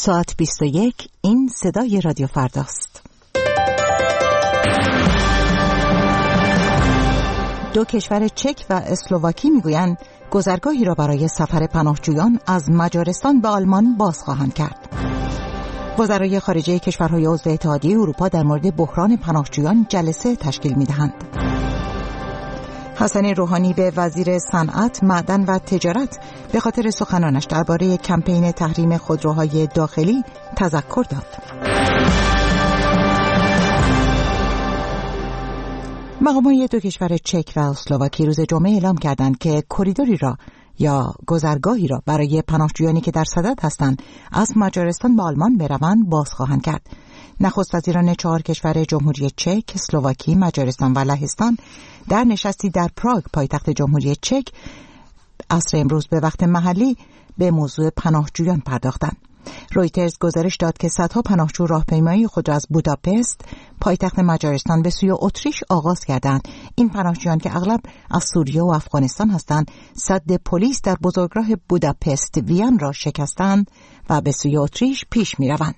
ساعت 21. این صدای رادیو فرداست. دو کشور چک و اسلواکی میگویند گذرگاهی را برای سفر پناهجویان از مجارستان به آلمان باز خواهند کرد. وزرای خارجه کشورهای عضو اتحادیه اروپا در مورد بحران پناهجویان جلسه تشکیل می‌دهند. حسن روحانی به وزیر صنعت، معدن و تجارت به خاطر سخنانش درباره کمپین تحریم خودروهای داخلی تذکر داد. مقامات دو کشور چک و اسلواکی روز جمعه اعلام کردند که کریدوری را یا گذرگاهی را برای پناهجویانی که در صدد هستند از مجارستان به آلمان بروند باز خواهند کرد. نخست وزیران 4 کشور جمهوری چک، اسلواکی، مجارستان و لهستان در نشستی در پراگ پایتخت جمهوری چک عصر امروز به وقت محلی به موضوع پناهجویان پرداختند. رویترز گزارش داد که صدها پناهجو راهپیمایی خود را از بوداپست پایتخت مجارستان به سوی اتریش آغاز کردند. این پناهجویان که اغلب از سوریه و افغانستان هستند، سد پلیس در بزرگراه بوداپست وین را شکستند و به سوی اتریش پیش می‌روند.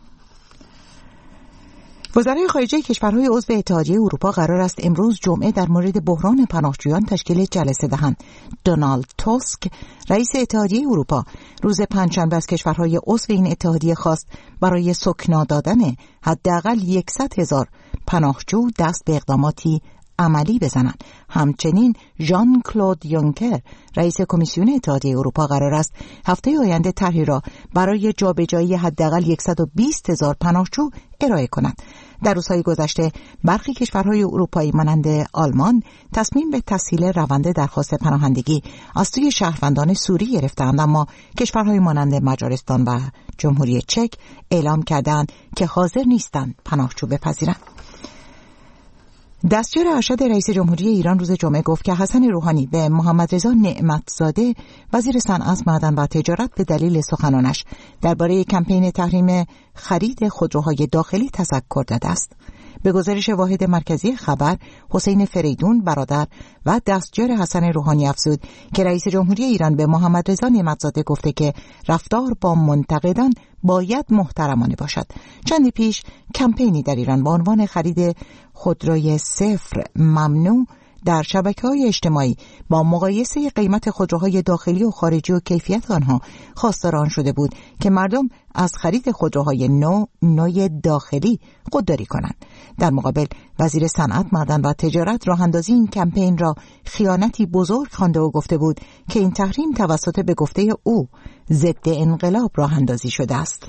وزرای خارجه کشورهای عضو اتحادیه اروپا قرار است امروز جمعه در مورد بحران پناهجویان تشکیل جلسه دهند. دونالد توسک، رئیس اتحادیه اروپا، روز پنجشنبه از کشورهای عضو این اتحادیه خواست برای سکنا دادن حداقل 100,000 پناهجو دست به اقداماتی عملی بزنند. همچنین ژان کلود یونکر، رئیس کمیسیون اتحادیه اروپا، قرار است هفته آینده طرحی را برای جابجایی حداقل 120,000 پناهجو ارائه کند. در روزهای گذشته برخی کشورهای اروپایی مانند آلمان تصمیم به تسهیل روند درخواست پناهندگی از سوی شهروندان سوری گرفتند، اما کشورهای مانند مجارستان و جمهوری چک اعلام کردند که حاضر نیستند پناهجو بپذیرند. دستیار ارشد رئیس جمهوری ایران روز جمعه گفت که حسن روحانی به محمد رضا نعمتزاده وزیر صنعت، معدن و تجارت به دلیل سخنانش درباره کمپین تحریم خرید خودروهای داخلی تذکر داده است. به گزارش واحد مرکزی خبر، حسین فریدون برادر و دستیار حسن روحانی افزود که رئیس جمهوری ایران به محمد رضا نعمتزاده گفته که رفتار با منتقدان باید محترمانه باشد. چندی پیش کمپینی در ایران با عنوان خرید خودروی صفر ممنوع در شبکه‌های اجتماعی با مقایسه قیمت خودروهای داخلی و خارجی و کیفیت آنها خواستار آن شده بود که مردم از خرید خودروهای نوع داخلی خودداری کنند. در مقابل وزیر صنعت، معدن و تجارت راه اندازی این کمپین را خیانتی بزرگ خوانده و گفته بود که این تحریم توسط به گفته او ضد انقلاب راه اندازی شده است.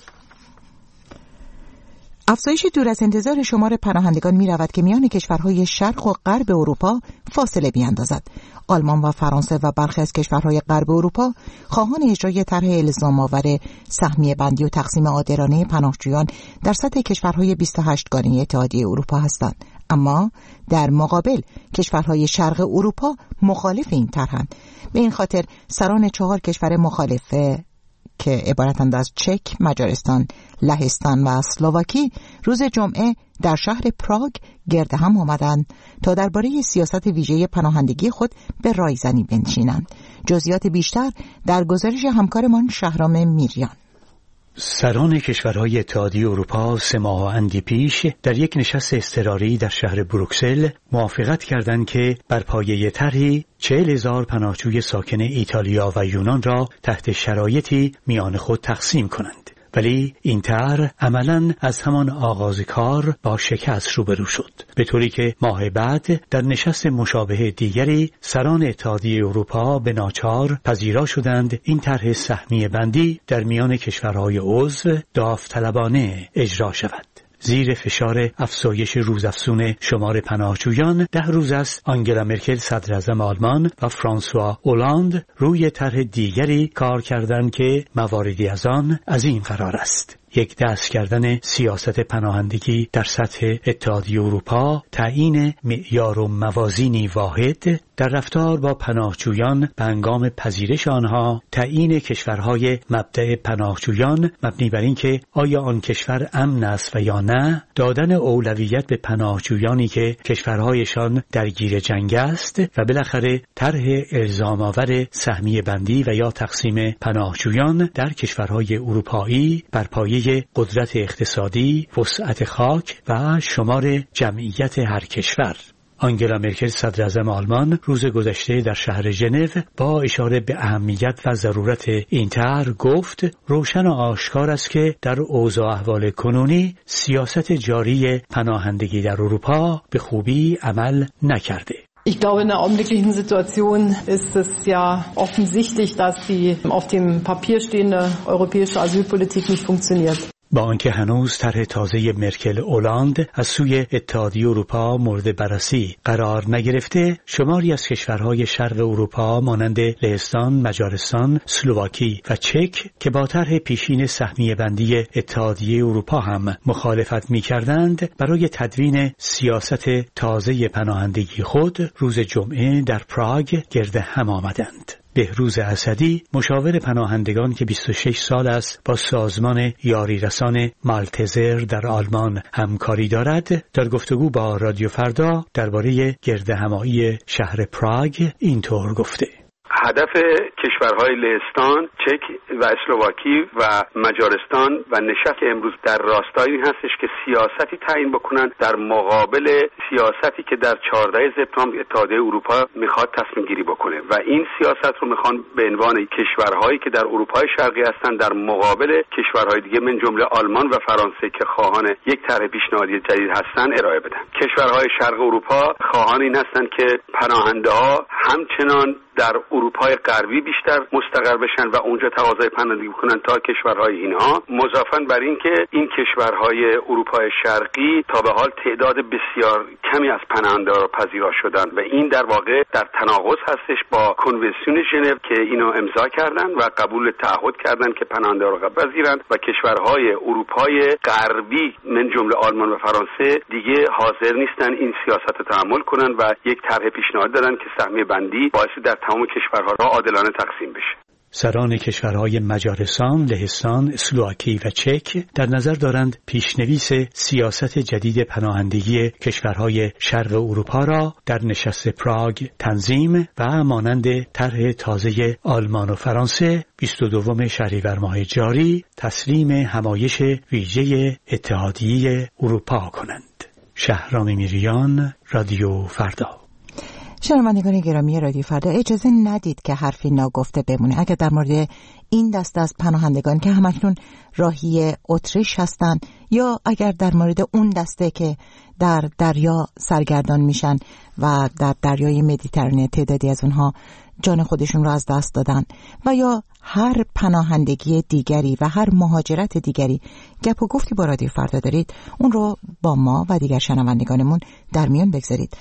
افزایش دور از انتظار شمار پناهندگان می رود که میان کشورهای شرق و غرب اروپا فاصله بیاندازد. آلمان و فرانسه و برخی از کشورهای غرب اروپا خواهان اجرای طرح الزام آور سهمیه بندی و تقسیم عادلانه پناهجویان در سطح کشورهای 28 گانه اتحادیه اروپا هستند. اما در مقابل کشورهای شرق اروپا مخالف این طرحند. به این خاطر سران 4 کشور مخالف که عبارتند از چک، مجارستان، لهستان و اسلواکی روز جمعه در شهر پراگ گرد هم آمدند تا درباره سیاست ویژه پناهندگی خود به رایزنی بنشینند. جزئیات بیشتر در گزارش همکارمان شهرام میریان. سران کشورهای اتحادیه اروپا 3 ماه اندی پیش در یک نشست اضطراری در شهر بروکسل موافقت کردند که بر پایه طرحی 40,000 پناهجوی ساکن ایتالیا و یونان را تحت شرایطی میان خود تقسیم کنند. ولی این طرح عملاً از همان آغاز کار با شکست روبرو شد، به طوری که ماه بعد در نشست مشابه دیگری سران اتحادیه اروپا به ناچار پذیرا شدند این طرح سهمیه بندی در میان کشورهای عضو داوطلبانه اجرا شود. زیر فشار افزایش روزافزون شمار پناهجویان 10 روز است آنگلا مرکل صدراعظم آلمان و فرانسوا اولاند روی طرح دیگری کار کردند که مواردی از آن از این قرار است: یک دست کردن سیاست پناهندگی در سطح اتحادیه اروپا، تعیین معیار و موازینی واحد در رفتار با پناهجویان به هنگام پذیرش آنها، تعیین کشورهای مبدأ پناهجویان مبنی بر اینکه آیا آن کشور امن است و یا نه، دادن اولویت به پناهجویانی که کشورهایشان درگیر جنگ است و بالاخره طرح الزام آور سهمیه بندی و یا تقسیم پناهجویان در کشورهای اروپایی بر پایه قدرت اقتصادی، وسعت خاک و شمار جمعیت هر کشور. آنگلا مرکل صدراعظم آلمان روز گذشته در شهر ژنو با اشاره به اهمیت و ضرورت این طرح گفت روشن و آشکار است که در اوضاع احوال کنونی سیاست جاری پناهندگی در اروپا به خوبی عمل نکرده. Ich glaube, in der augenblicklichen Situation ist es ja offensichtlich, dass die auf dem Papier stehende europäische Asylpolitik nicht funktioniert. با آنکه هنوز طرح تازه مرکل هلند از سوی اتحادیه اروپا مورد بررسی قرار نگرفته، شماری از کشورهای شرق اروپا مانند لهستان، مجارستان، اسلواکی و چک که با طرح پیشین سهمیه بندی اتحادیه اروپا هم مخالفت می‌کردند، برای تدوین سیاست تازه پناهندگی خود روز جمعه در پراگ گرد هم آمدند. بهروز اسدی، مشاور پناهندگان که 26 سال است با سازمان یاری رسان مالتزر در آلمان همکاری دارد، در گفتگو با رادیو فردا درباره گردهمایی شهر پراگ اینطور گفته: هدف کشورهای لهستان، چک و اسلواکی و مجارستان و نشست امروز در راستایی هستش که سیاستی تعیین بکنند در مقابل سیاستی که در 14 سپتامبر اتحادیه اروپا میخواد تصمیم گیری بکنه و این سیاست رو میخوان به عنوان کشورهایی که در اروپای شرقی هستند در مقابل کشورهای دیگه من جمله آلمان و فرانسه که خواهان یک طرح پیشنهادی جدید هستند ارائه بدن. کشورهای شرق اروپا خواهان این هستند که پناهنده‌ها همچنان در اروپای غربی بیشتر مستقر بشن و اونجا تقاضای پناهندگی بکنن تا کشورهای اینها، مضافاً بر این که این کشورهای اروپای شرقی تا به حال تعداد بسیار کمی از پناهنده‌ها پذیرا شدن و این در واقع در تناقض هستش با کنونسیون ژنو که اینو امضا کردن و قبول تعهد کردن که پناهنده‌ها رو بپذیرند و کشورهای اروپای غربی من جمله آلمان و فرانسه دیگه حاضر نیستن این سیاست رو تحمل کنن و یک طرح پیشنهاد دادن که سهمیه بندی باعث در تمام کشورها را عادلانه تقسیم بشه. سران کشورهای مجارستان، لهستان، اسلواکی و چک در نظر دارند پیشنویس سیاست جدید پناهندگی کشورهای شرق اروپا را در نشست پراگ تنظیم و مانند طرح تازه آلمان و فرانسه 22 شهریور ماه جاری تسلیم همایش ویژه اتحادیه اروپا کنند. شهرام میریان، رادیو فردا. شنوندگان گرامی رادیو فردا، اجازه ندید که حرفی ناگفته بمونه. اگر در مورد این دسته از پناهندگان که همکنون راهی اتریش هستند یا اگر در مورد اون دسته که در دریا سرگردان میشن و در دریای مدیترانه تعدادی از اونها جان خودشون رو از دست دادن و یا هر پناهندگی دیگری و هر مهاجرت دیگری گپ و گفتی با رادیو فردا دارید، اون رو با ما و دیگر شنوندگانمون در میون بگذارید.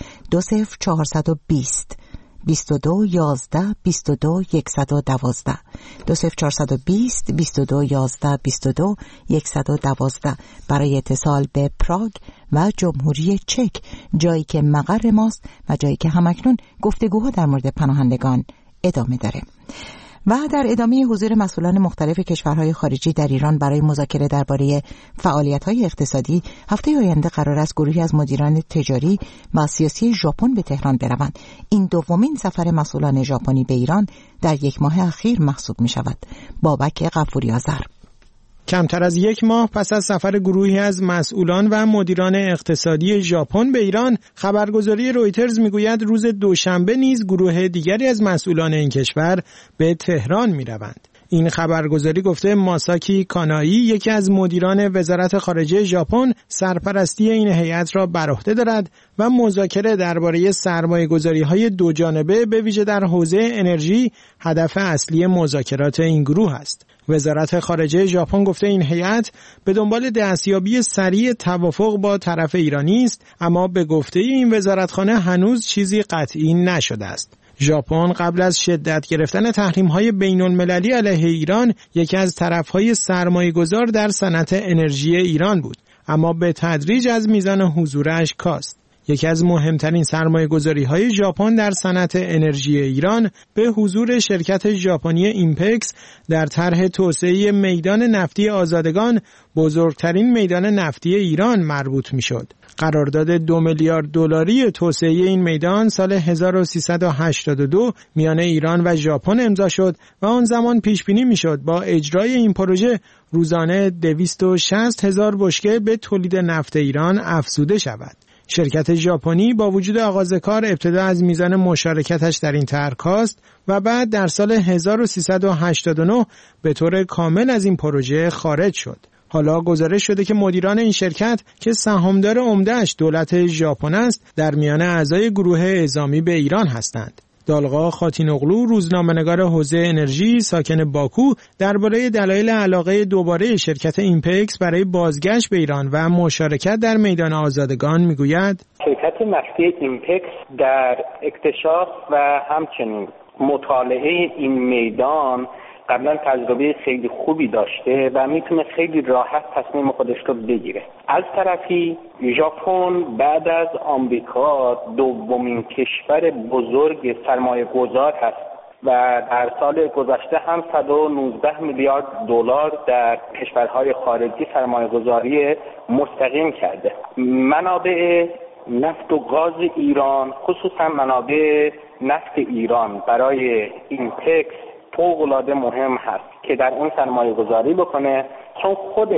20420 22 11 22 112 20420 22 11 22 112 برای اتصال به پراگ و جمهوری چک، جایی که مقر ماست و جایی که همکنون گفتگوها در مورد پناهندگان ادامه داره. و در ادامه حضور مسئولان مختلف کشورهای خارجی در ایران برای مذاکره درباره فعالیت‌های اقتصادی، هفته آینده قرار است گروهی از مدیران تجاری و سیاسی ژاپن به تهران بروند. این دومین سفر مسئولان ژاپنی به ایران در یک ماه اخیر محسوب می‌شود. بابک غفوری آذر. کمتر از یک ماه پس از سفر گروهی از مسئولان و مدیران اقتصادی ژاپن به ایران، خبرگزاری رویترز میگوید روز دوشنبه نیز گروه دیگری از مسئولان این کشور به تهران میروند. این خبرگزاری گفته ماساکی کانایی، یکی از مدیران وزارت خارجه ژاپن، سرپرستی این هیئت را بر عهده دارد و مذاکره درباره سرمایه‌گذاری‌های دو جانبه به ویژه در حوزه انرژی هدف اصلی مذاکرات این گروه است. وزارت خارجه ژاپن گفته این هیئت به دنبال دستیابی سریع توافق با طرف ایرانی است، اما به گفته این وزارتخانه هنوز چیزی قطعی نشده است. ژاپن قبل از شدت گرفتن تحریم‌های بین‌المللی علیه ایران یکی از طرف‌های سرمایه‌گذار در صنعت انرژی ایران بود، اما به تدریج از میزان حضورش کاست. یکی از مهمترین سرمایه‌گذاری‌های ژاپن در صنعت انرژی ایران به حضور شرکت ژاپنی ایمپکس در طرح توسعه میدان نفتی آزادگان، بزرگترین میدان نفتی ایران مربوط می‌شد. قرارداد 2 میلیارد دلاری توسعه این میدان سال 1382 میان ایران و ژاپن امضا شد و آن زمان پیش بینی می‌شد با اجرای این پروژه روزانه 260,000 بشکه به تولید نفت ایران افزوده شود. شرکت ژاپنی با وجود آغاز کار ابتدا از میزان مشارکتش در این طرح کاست و بعد در سال 1389 به طور کامل از این پروژه خارج شد. حالا گزارش شده که مدیران این شرکت که سهامدار عمده‌اش دولت ژاپن است، در میان اعضای گروه اعزامی به ایران هستند. دالغا خاتینوغلو، روزنامه‌نگار حوزه انرژی ساکن باکو، درباره دلایل علاقه دوباره شرکت ایمپکس برای بازگشت به ایران و مشارکت در میدان آزادگان میگوید: شرکت نفتی ایمپکس در اکتشاف و همچنین مطالعه این میدان قبلا تجربه خیلی خوبی داشته و میتونه خیلی راحت تصمیم خودش رو بگیره. از طرفی ژاپن بعد از آمریکا دومین کشور بزرگ سرمایه گذار هست و در سال گذشته هم 119 میلیارد دلار در کشورهای خارجی سرمایه گذاری مستقیم کرده. منابع نفت و گاز ایران، خصوصا منابع نفت ایران برای ایمپکس فوق‌العاده مهم هست که در اون سرمایه گذاری بکنه، چون خود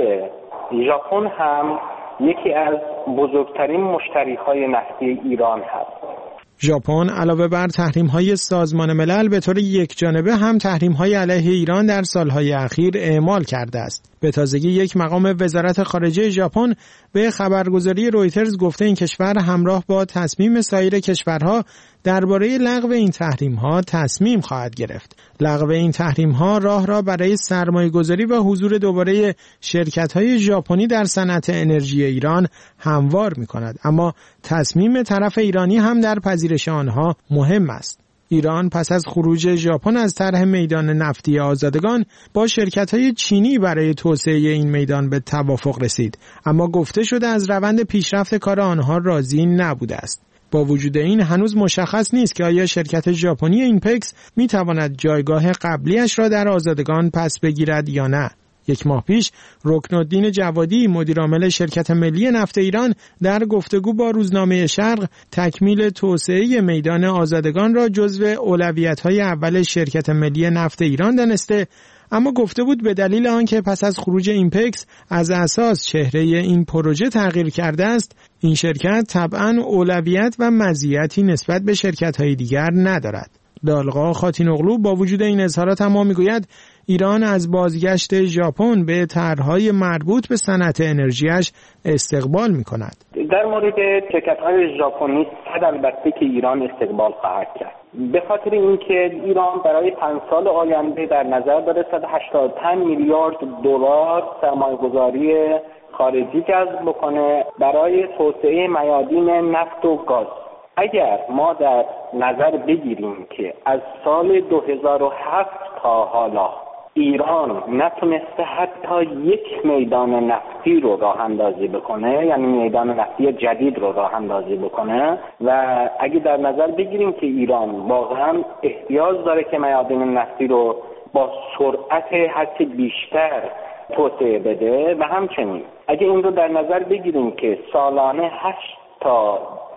ژاپن هم یکی از بزرگترین مشتری‌های نفتی ایران هست. ژاپن علاوه بر تحریم‌های سازمان ملل به طور یکجانبه هم تحریم‌های علیه ایران در سال‌های اخیر اعمال کرده است. به تازگی یک مقام وزارت خارجه ژاپن به خبرگزاری رویترز گفته این کشور همراه با تصمیم سایر کشورها درباره لغو این تحریم‌ها تصمیم خواهد گرفت. لغو این تحریم‌ها راه را برای سرمایه‌گذاری و حضور دوباره شرکت‌های ژاپنی در صنعت انرژی ایران هموار می‌کند، اما تصمیم طرف ایرانی هم در پذیرش آنها مهم است. ایران پس از خروج ژاپن از طرح میدان نفتی آزادگان با شرکت‌های چینی برای توسعه این میدان به توافق رسید، اما گفته شده از روند پیشرفت کار آنها راضی نبوده است. با وجود این هنوز مشخص نیست که آیا شرکت ژاپنی ایمپکس می‌تواند جایگاه قبلیش را در آزادگان پس بگیرد یا نه. یک ماه پیش رکنالدین جوادی مدیرعامل شرکت ملی نفت ایران در گفتگو با روزنامه شرق تکمیل توسعه میدان آزادگان را جزو اولویت‌های اول شرکت ملی نفت ایران دانسته، اما گفته بود به دلیل آنکه پس از خروج ایمپکس از اساس چهره این پروژه تغییر کرده است، این شرکت طبعاً اولویت و مزیتی نسبت به شرکت‌های دیگر ندارد. دالغا خاتینوغلو با وجود این اظهارات اما میگوید ایران از بازگشت ژاپن به طرح‌های مربوط به صنعت انرژیش استقبال می‌کند. در مورد شرکت‌های ژاپنی البته که ایران استقبال خواهد کرد. به خاطر اینکه ایران برای 5 سال آینده در نظر داره 185 میلیارد دلار سرمایه‌گذاری خارجی جذب بکنه برای توسعه میادین نفت و گاز. اگر ما در نظر بگیریم که از سال 2007 تا حالا ایران نتونسته حتی یک میدان نفتی رو راه اندازی بکنه، یعنی میدان نفتی جدید رو راه اندازی بکنه، و اگه در نظر بگیریم که ایران واقعا احتیاج داره که میادین نفتی رو با سرعت هرچه بیشتر توسعه بده، و همچنین اگه این رو در نظر بگیریم که سالانه 8 تا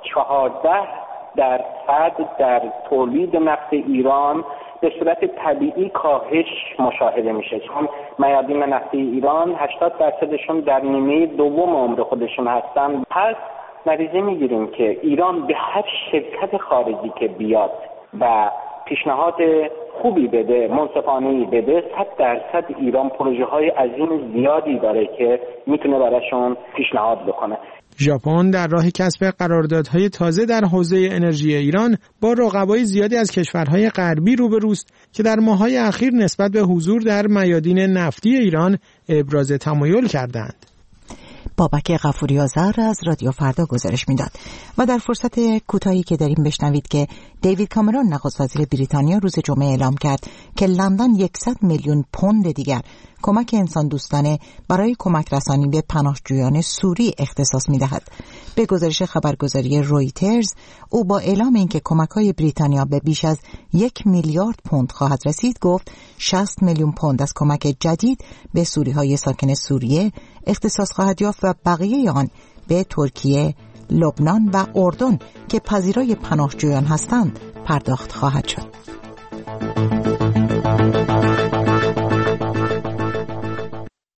14% در تولید نفت ایران به صورت طبیعی کاهش مشاهده میشه، چون میادین نفتی ایران 80%شون در نیمه دوم عمر خودشون هستن. پس نتیجه میگیریم که ایران به هر شرکت خارجی که بیاد و پیشنهاد خوبی بده، منصفانه‌ای بده، 100% ایران پروژه های عظیم زیادی داره که میتونه براشون پیشنهاد بکنه. ژاپن در راه کسب قراردادهای تازه در حوزه انرژی ایران با رقبای زیادی از کشورهای غربی روبروست که در ماه‌های اخیر نسبت به حضور در میادین نفتی ایران ابراز تمایل کردند. بابک غفوری آذر از رادیو فردا گزارش میداد. و در فرصت کوتاهی که داریم بشنوید که دیوید کامرون نخست وزیر بریتانیا روز جمعه اعلام کرد که لندن 100 میلیون پوند دیگر کمک انسان دوستانه برای کمک رسانی به پناهجویان سوری اختصاص می‌دهد. به گزارش خبرگزاری رویترز، او با اعلام اینکه کمک‌های بریتانیا به بیش از 1 میلیارد پوند خواهد رسید، گفت 60 میلیون پوند از کمک جدید به سوری‌های ساکن سوریه اختصاص خواهد یافت و بقیه آن به ترکیه، لبنان و اردن که پذیرای پناهجویان هستند پرداخت خواهد شد.